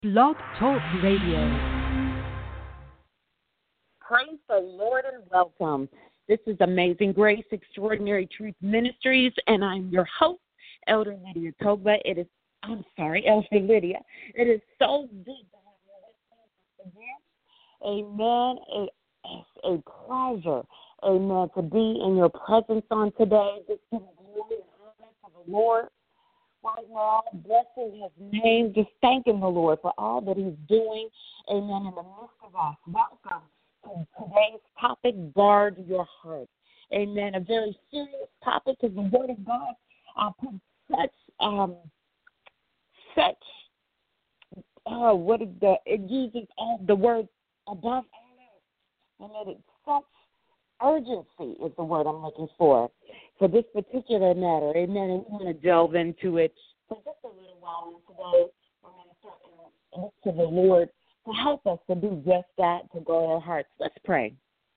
Blog Talk Radio. Praise the Lord and welcome. This is Amazing Grace, Extraordinary Truth Ministries, and I'm your host, Elder Lydia Togba. Elder Lydia. It is so good to have you with us again. Amen. It is a pleasure, amen, to be in your presence on today. Just give glory and honor to the Lord. Right now, blessing His name, just thanking the Lord for all that He's doing, amen, in the midst of us. Welcome to today's topic, guard your heart. Amen. A very serious topic because the Word of God put it uses all the word above all else, and that it's such urgency is the word I'm looking for this particular matter. Amen. And we're going to delve into it for just a little while. And today we're going to start to look to the Lord to help us to do just that, to guard our hearts. Let's pray.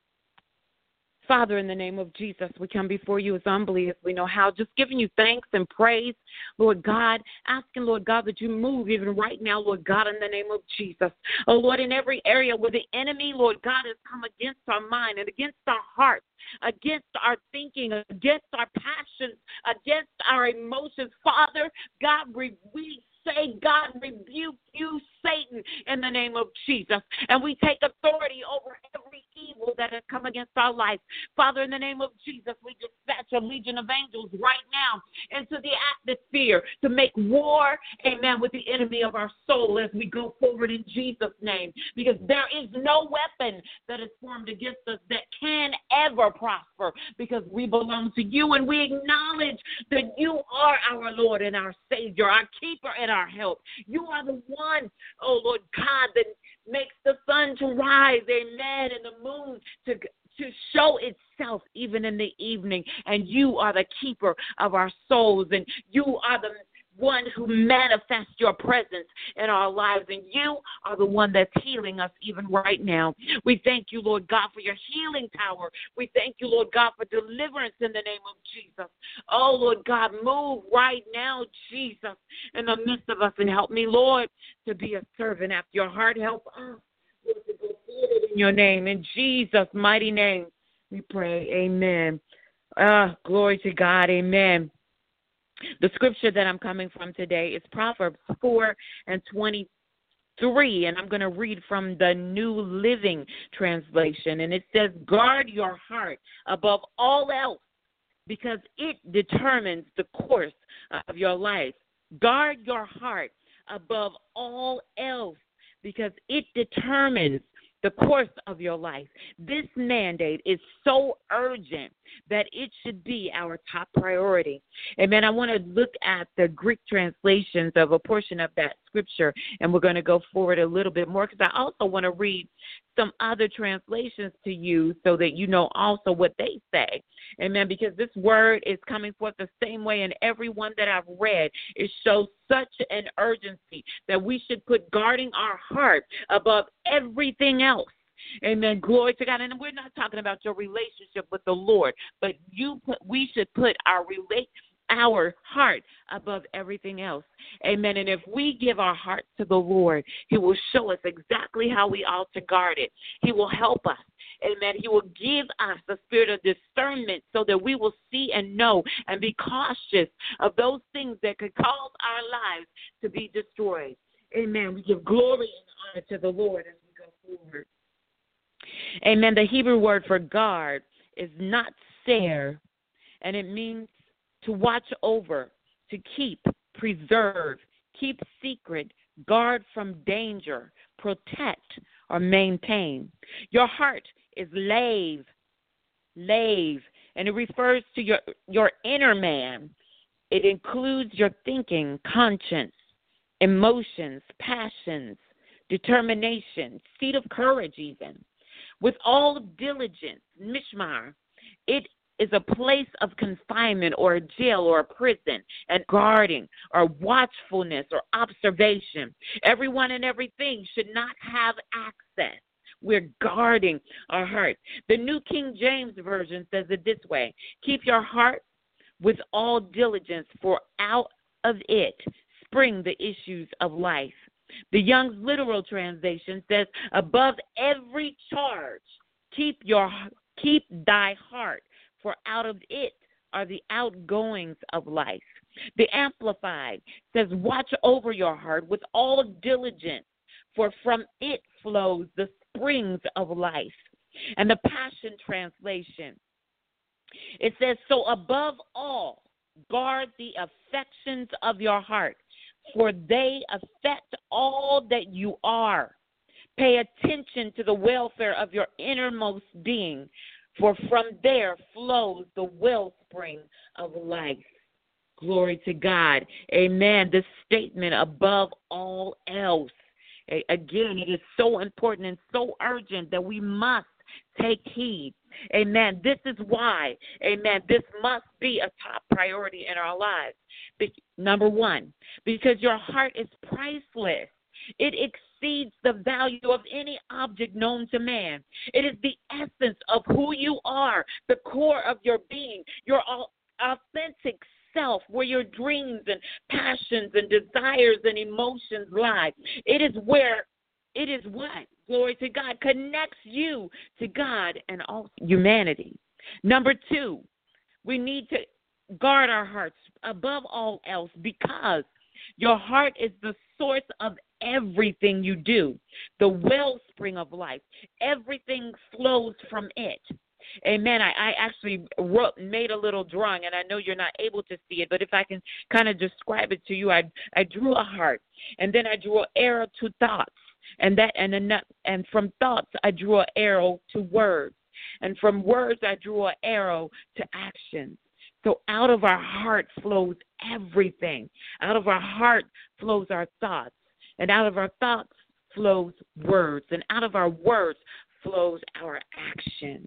Father, in the name of Jesus, we come before you as humbly as we know how, just giving you thanks and praise, Lord God, asking, Lord God, that you move even right now, Lord God, in the name of Jesus. Oh, Lord, in every area where the enemy, Lord God, has come against our mind and against our hearts, against our thinking, against our passions, against our emotions. Father, God, we say, God, rebuke you, Satan, in the name of Jesus. And we take authority over every evil that has come against our life. Father, in the name of Jesus, we dispatch a legion of angels right now into the atmosphere to make war, amen, with the enemy of our soul as we go forward in Jesus' name. Because there is no weapon that is formed against us that can ever prosper, because we belong to you and we acknowledge that you are our Lord and our Savior, our keeper and our help. You are the one, oh Lord God, that makes the sun to rise, amen, and the moon to show itself even in the evening. And you are the keeper of our souls, and you are the one who manifests your presence in our lives, and you are the one that's healing us even right now. We thank you, Lord God, for your healing power. We thank you, Lord God, for deliverance in the name of Jesus. Oh, Lord God, move right now, Jesus, in the midst of us, and help me, Lord, to be a servant after your heart. Help us, Lord, to go forward in your name. In Jesus' mighty name, we pray. Amen. Glory to God. Amen. The scripture that I'm coming from today is Proverbs 4:23, and I'm going to read from the New Living Translation, and it says, guard your heart above all else, because it determines the course of your life. Guard your heart above all else, because it determines the course of your life. This mandate is so urgent that it should be our top priority. Amen. I want to look at the Greek translations of a portion of that scripture, and we're going to go forward a little bit more, because I also want to read some other translations to you so that you know also what they say. Amen. Because this word is coming forth the same way in every one that I've read. It shows such an urgency that we should put guarding our heart above everything else. Amen. Glory to God. And we're not talking about your relationship with the Lord, but we should put our heart above everything else. Amen. And if we give our heart to the Lord, He will show us exactly how we ought to guard it. He will help us. Amen. He will give us the spirit of discernment so that we will see and know and be cautious of those things that could cause our lives to be destroyed. Amen. We give glory and honor to the Lord as we go forward. Amen. The Hebrew word for guard is not ser, and it means to watch over, to keep, preserve, keep secret, guard from danger, protect, or maintain. Your heart is lave, and it refers to your inner man. It includes your thinking, conscience, emotions, passions, determination, seat of courage even. With all diligence, mishmar, it is a place of confinement or a jail or a prison, and guarding or watchfulness or observation. Everyone and everything should not have access. We're guarding our heart. The New King James Version says it this way: keep your heart with all diligence, for out of it spring the issues of life. The Young's literal translation says, above every charge, keep thy heart, for out of it are the outgoings of life. The Amplified says, watch over your heart with all diligence, for from it flows the springs of life. And the Passion Translation, it says, so above all, guard the affections of your heart, for they affect all that you are. Pay attention to the welfare of your innermost being, for from there flows the wellspring of life. Glory to God. Amen. This statement, above all else. Again, it is so important and so urgent that we must take heed. Amen. This is why, amen, this must be a top priority in our lives. Number one, because your heart is priceless. It exceeds the value of any object known to man. It is the essence of who you are, the core of your being, your authentic self, where your dreams and passions and desires and emotions lie. It is what, glory to God, connects you to God and all humanity. Number two, we need to guard our hearts above all else, because your heart is the source of everything you do, the wellspring of life. Everything flows from it. Amen. I actually made a little drawing, and I know you're not able to see it, but if I can kind of describe it to you, I drew a heart, and then I drew an arrow to thoughts, and from thoughts I drew an arrow to words, and from words I drew an arrow to action. So out of our heart flows everything. Out of our heart flows our thoughts, and out of our thoughts flows words, and out of our words flows our actions.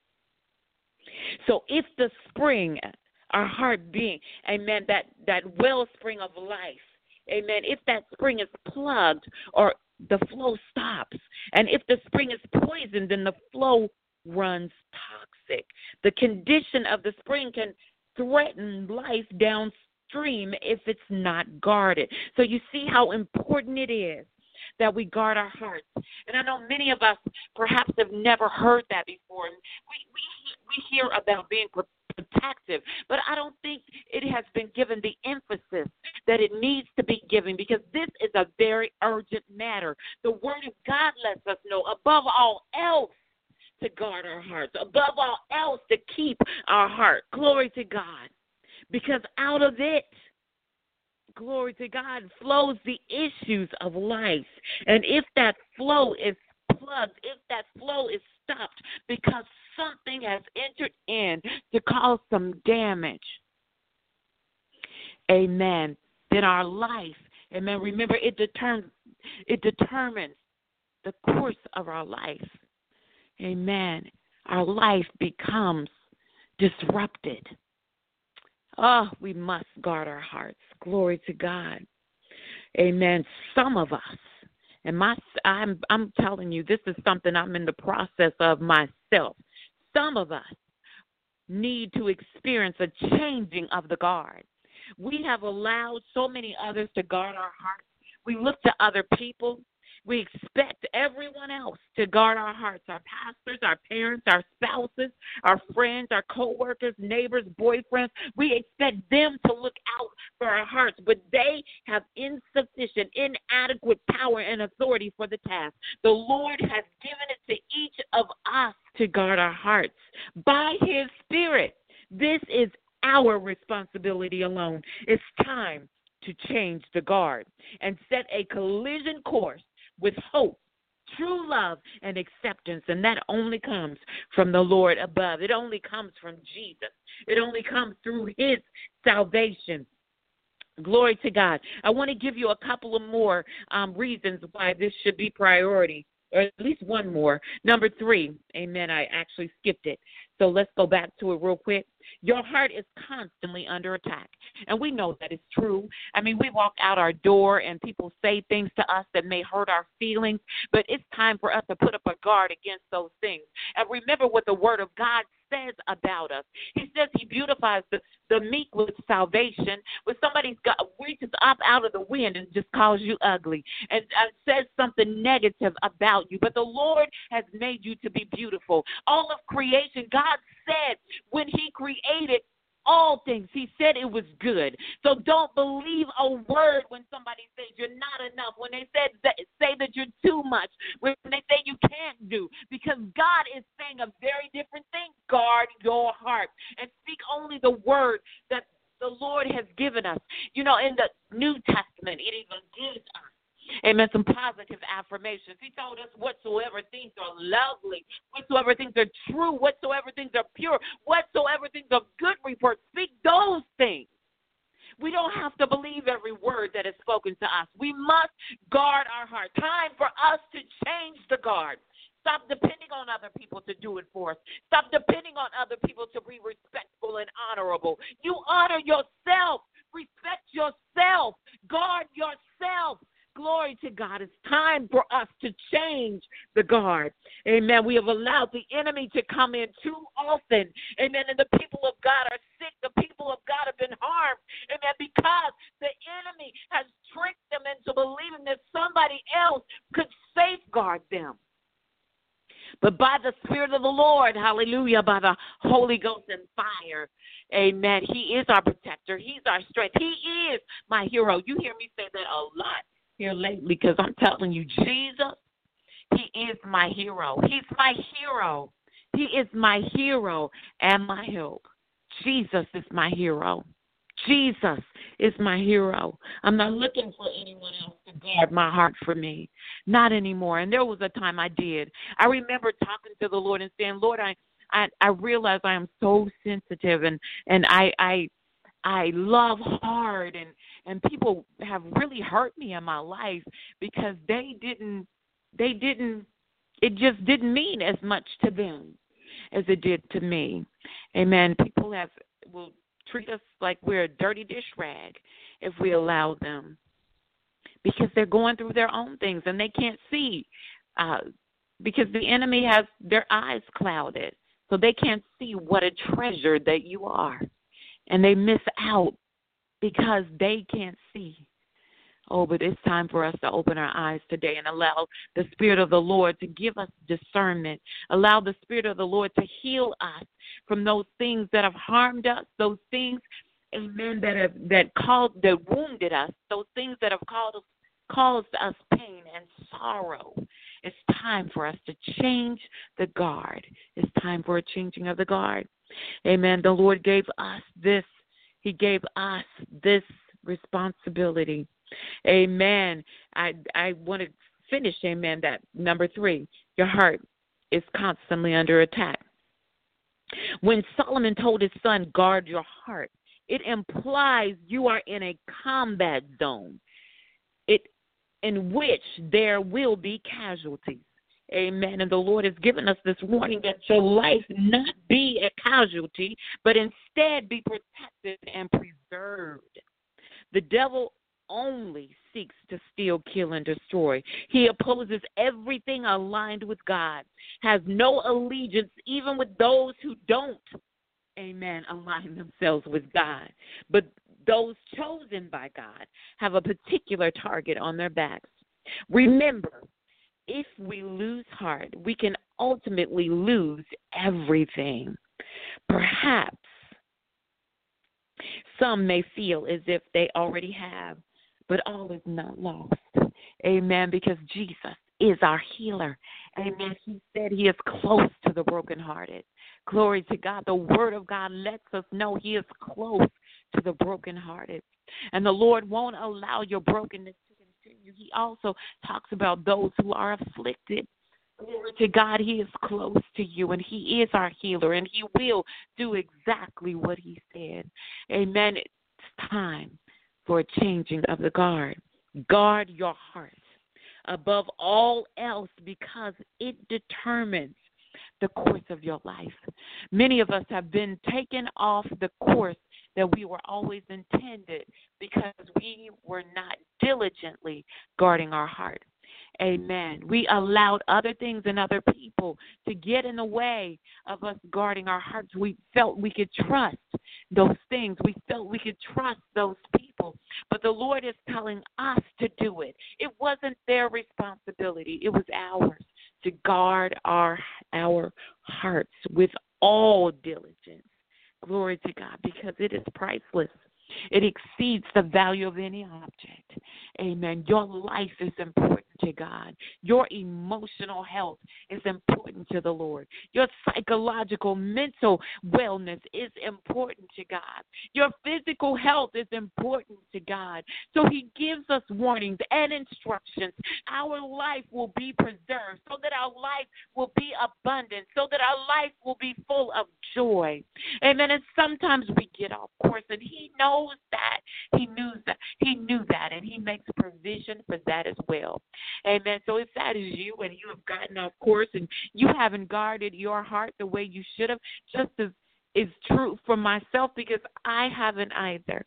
So if the spring, our heart being, amen, that wellspring of life, amen, if that spring is plugged, or the flow stops, and if the spring is poisoned, then the flow runs toxic. The condition of the spring can threaten life downstream if it's not guarded. So you see how important it is that we guard our hearts. And I know many of us perhaps have never heard that before. We hear about being protective, but I don't think it has been given the emphasis that it needs to be given, because this is a very urgent matter. The Word of God lets us know, above all else, to guard our hearts, above all else, to keep our heart. Glory to God. Because out of it, glory to God, flows the issues of life. And if that flow is plugged, if that flow is stopped because something has entered in to cause some damage, amen, then our life, amen, remember, it determines the course of our life. Amen. Our life becomes disrupted. Oh, we must guard our hearts. Glory to God. Amen. Some of us, and I'm telling you, this is something I'm in the process of myself. Some of us need to experience a changing of the guard. We have allowed so many others to guard our hearts. We look to other people. We expect everyone else to guard our hearts, our pastors, our parents, our spouses, our friends, our co-workers, neighbors, boyfriends. We expect them to look out for our hearts, but they have insufficient, inadequate power and authority for the task. The Lord has given it to each of us to guard our hearts by His Spirit. This is our responsibility alone. It's time to change the guard and set a collision course with hope, true love, and acceptance. And that only comes from the Lord above. It only comes from Jesus. It only comes through His salvation. Glory to God. I want to give you a couple of more reasons why this should be priority, or at least one more. Number 3, amen, I actually skipped it. So let's go back to it real quick. Your heart is constantly under attack. And we know that it's true. I mean, we walk out our door and people say things to us that may hurt our feelings, but it's time for us to put up a guard against those things. And remember what the Word of God says about us. He says he beautifies the meek with salvation. When somebody's got reaches up out of the wind and just calls you ugly and says something negative about you, but the Lord has made you to be beautiful. All of creation, God said when he created all things, he said it was good. So don't believe a word when somebody says you're not enough, when they say that you're too much, when they say you can't do, because God is saying a very different thing. Guard your heart and speak only the word that the Lord has given us. You know, in the New Testament, it even gives us, amen, some positive affirmations. He told us whatsoever things are lovely, whatsoever things are true, whatsoever things are pure, whatsoever things of good report, speak those things. We don't have to believe every word that is spoken to us. We must guard our heart. Time for us to change the guard. Stop depending on other people to do it for us. Stop depending on other people to be respectful and honorable. You honor yourself. Respect yourself. Guard yourself. Glory to God. It's time for us to change the guard. Amen. We have allowed the enemy to come in too often. Amen. And the people of God are sick. The people of God have been harmed. Amen. Because the enemy has tricked them into believing that somebody else could safeguard them. But by the Spirit of the Lord, hallelujah, by the Holy Ghost and fire, amen, he is our protector. He's our strength. He is my hero. You hear me say that a lot here lately, because I'm telling you, Jesus, he is my hero. He's my hero. He is my hero and my help. Jesus is my hero. Jesus is my hero. I'm not looking for anyone else to guard my heart for me. Not anymore. And there was a time I did. I remember talking to the Lord and saying, Lord, I realize I am so sensitive and I love hard, and people have really hurt me in my life because it just didn't mean as much to them as it did to me. Amen. People will treat us like we're a dirty dish rag if we allow them, because they're going through their own things and they can't see, because the enemy has their eyes clouded, so they can't see what a treasure that you are. And they miss out because they can't see. Oh, but it's time for us to open our eyes today and allow the Spirit of the Lord to give us discernment. Allow the Spirit of the Lord to heal us from those things that have harmed us, those things, amen, that wounded us, those things that have caused us pain and sorrow. It's time for us to change the guard. It's time for a changing of the guard. Amen. The Lord gave us this. He gave us this responsibility. Amen. I want to finish, amen, that number 3, your heart is constantly under attack. When Solomon told his son, guard your heart, it implies you are in a combat zone in which there will be casualties. Amen. And the Lord has given us this warning that your life not be a casualty, but instead be protected and preserved. The devil only seeks to steal, kill, and destroy. He opposes everything aligned with God, has no allegiance even with those who don't, amen, align themselves with God. But those chosen by God have a particular target on their backs. Remember, if we lose heart, we can ultimately lose everything. Perhaps some may feel as if they already have, but all is not lost. Amen. Because Jesus is our healer. Amen. He said he is close to the brokenhearted. Glory to God. The word of God lets us know he is close to the brokenhearted. And the Lord won't allow your brokenness to continue. He also talks about those who are afflicted. Glory to God, he is close to you, and he is our healer, and he will do exactly what he said. Amen. It's time for a changing of the guard. Guard your heart above all else, because it determines the course of your life. Many of us have been taken off the course that we were always intended because we were not diligently guarding our heart. Amen. We allowed other things and other people to get in the way of us guarding our hearts. We felt we could trust those things. We felt we could trust those people. But the Lord is telling us to do it. It wasn't their responsibility. It was ours to guard our hearts with all diligence. Glory to God, because it is priceless. It exceeds the value of any object. Amen. Your life is important to God. Your emotional health is important to the Lord. Your psychological, mental wellness is important to God. Your physical health is important to God. So he gives us warnings and instructions. Our life will be preserved so that our life will be abundant, so that our life will be full of joy. Amen. And sometimes we get off course, and he knows that. He knew that, and he makes provision for that as well. Amen. So if that is you and you have gotten off course and you haven't guarded your heart the way you should have, just as is true for myself, because I haven't either.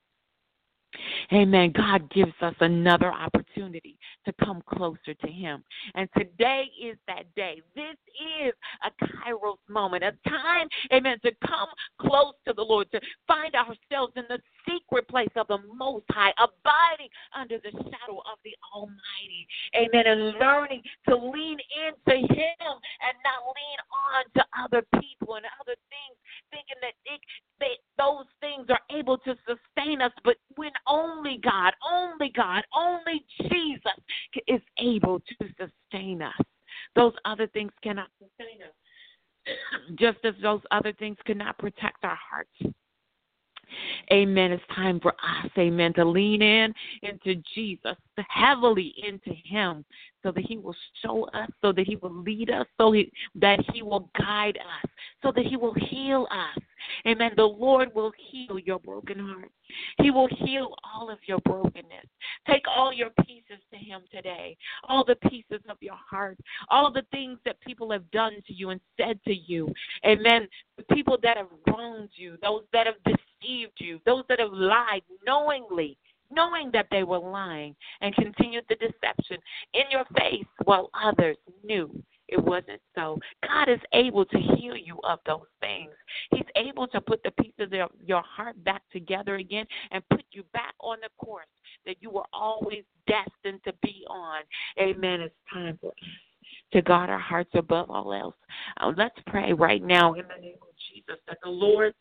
Amen. God gives us another opportunity to come closer to him. And today is that day. This is a Kairos moment, a time, amen, to come close to the Lord, to find ourselves in the secret place of the Most High, abiding under the shadow of the Almighty. Amen. And learning to lean into him and not lean on to other people and other things, thinking that those things are able to sustain us, but when only God, only Jesus is able to sustain us. Those other things cannot sustain us, just as those other things cannot protect our hearts. Amen. It's time for us, amen, to lean in into Jesus, heavily into him, so that he will show us, so that he will lead us, that he will guide us, so that he will heal us. Amen. The Lord will heal your broken heart. He will heal all of your brokenness. Take all your pieces to him today, all the pieces of your heart, all the things that people have done to you and said to you. Amen. The people that have wronged you, those that have deceived you, those that have lied knowingly, knowing that they were lying, and continued the deception in your face while others knew it wasn't so. God is able to heal you of those things. He's able to put the pieces of your heart back together again and put you back on the course that you were always destined to be on. Amen. It's time for us to guard our hearts above all else. Let's pray right now in the name of Jesus that the Lord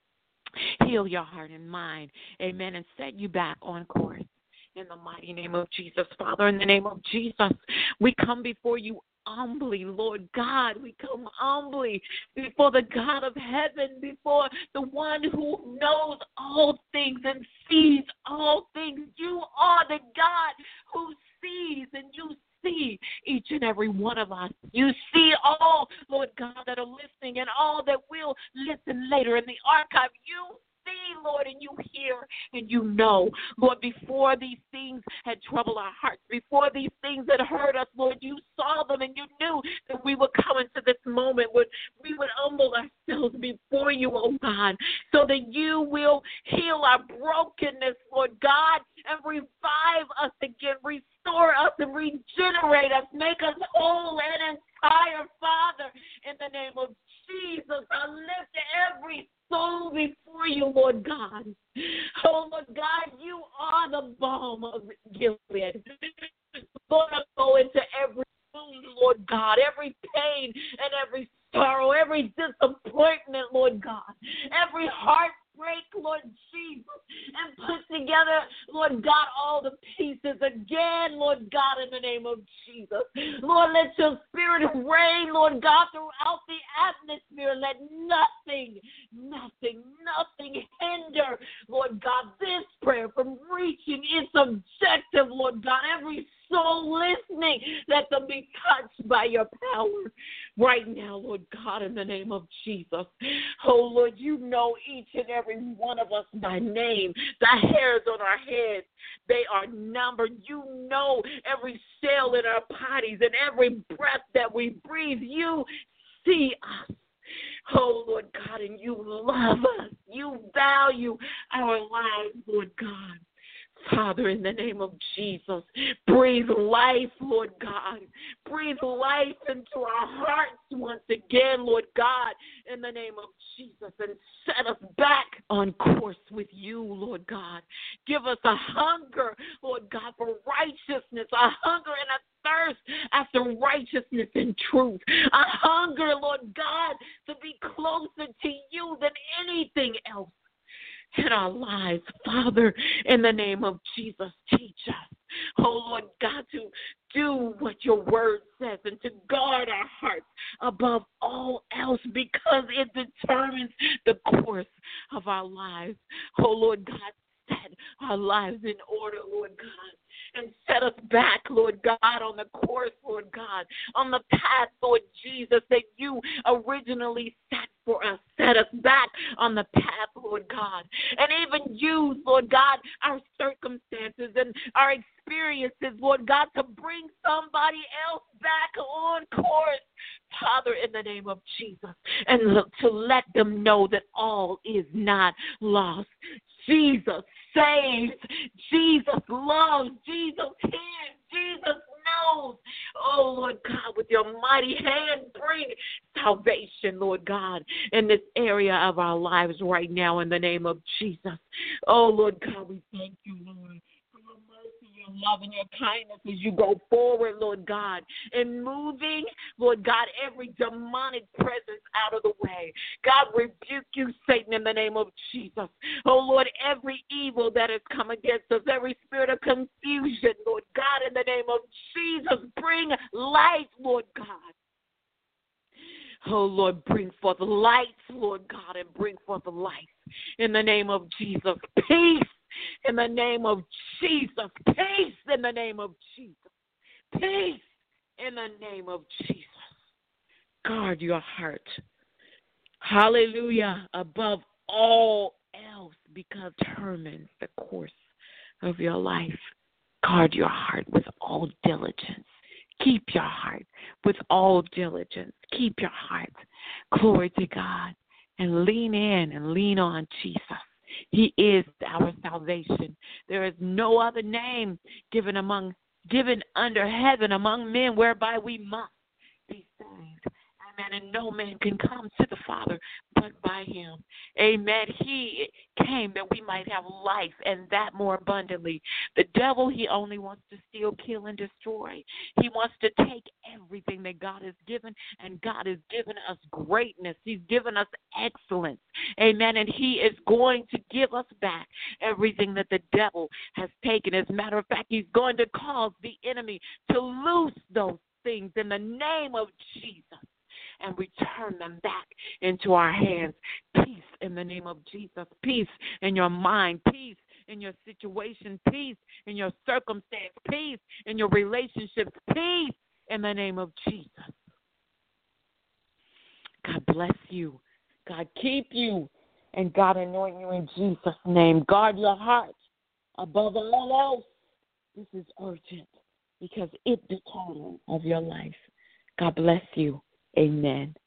heal your heart and mind. Amen. And set you back on course. In the mighty name of Jesus, Father, in the name of Jesus, we come before you humbly, Lord God. We come humbly before the God of heaven, before the one who knows all things and sees all things. You are the God who sees, and you see each and every one of us. You see all, Lord God, that are listening and all that will listen later in the archive. You see, Lord, and you hear and you know. Lord, before these things had troubled our hearts, before these things had hurt us, Lord, you saw them and you knew that we would come into this moment where we would humble ourselves before you, oh God, so that you will heal our brokenness, Lord God, and revive us again, restore us and regenerate us, make us whole and entire, Father, in the name of Jesus. I lift every soul before you, Lord God. Oh, Lord God, you are the balm of Gilead. Lord, I go into every wound, Lord God, every pain and every sorrow, every disappointment, Lord God, every heartbreak, Lord Jesus, and put together, Lord God, all the pieces again, Lord God, in the name of Jesus. Lord, let your spirit reign, Lord God, throughout the atmosphere. Let nothing hinder, Lord God, this prayer from reaching its objective, Lord God. Every soul listening, let them be touched by your power right now, Lord God, in the name of Jesus. Oh, Lord, you know each and every one of us by name. The hairs on our heads, they are numbered. You know every cell in our bodies and every breath that we breathe. You see us. Oh, Lord God, and you love us. You value our lives, Lord God. Father, in the name of Jesus, breathe life, Lord God. Breathe life into our hearts once again, Lord God, in the name of Jesus, and set us back on course with you, Lord God. Give us a hunger, Lord God, for righteousness, a hunger and a thirst after righteousness and truth, a hunger, Lord God, to be closer to you than anything else in our lives. Father, in the name of Jesus, teach us, oh Lord God, to do what your word says and to guard our hearts above all else, because it determines the course of our lives. Oh Lord God, set our lives in order, Lord God, and set us back, Lord God, on the course, Lord God, on the path, Lord Jesus, that you originally set for us. Set us back on the path, Lord God, and even use, Lord God, our circumstances and our experiences, Lord God, to bring somebody else back on course, Father, in the name of Jesus, and to let them know that all is not lost. Jesus saves, Jesus loves, Jesus hears, Jesus knows. Oh, Lord God, with your mighty hand, bring salvation, Lord God, in this area of our lives right now in the name of Jesus. Oh, Lord God, we thank you, Lord, for your mercy, your love, and your kindness as you go forward, Lord God, in moving, Lord God, every demonic presence out of the way. God, rebuke you, Satan, in the name of Jesus. Oh, Lord, every evil that has come against us, every spirit of confusion, Lord God, in the name of Jesus, bring light, Lord God. Oh, Lord, bring forth light, Lord God, and bring forth life in the name of Jesus. Peace in the name of Jesus. Peace in the name of Jesus. Peace in the name of Jesus. Guard your heart. Hallelujah. Above all else, because it determines the course of your life. Guard your heart with all diligence. Keep your heart with all diligence. Keep your heart. Glory to God. And lean in and lean on Jesus. He is our salvation. There is no other name given under heaven among men whereby we must be saved. Amen. And no man can come to the Father but by him. Amen. He came that we might have life, and that more abundantly. The devil, he only wants to steal, kill, and destroy. He wants to take everything that God has given, and God has given us greatness. He's given us excellence. Amen. And he is going to give us back everything that the devil has taken. As a matter of fact, he's going to cause the enemy to loose those things in the name of Jesus and return them back into our hands. Peace in the name of Jesus. Peace in your mind. Peace in your situation. Peace in your circumstance. Peace in your relationships. Peace in the name of Jesus. God bless you. God keep you. And God anoint you in Jesus' name. Guard your heart above all else. This is urgent because it determines of your life. God bless you. Amen.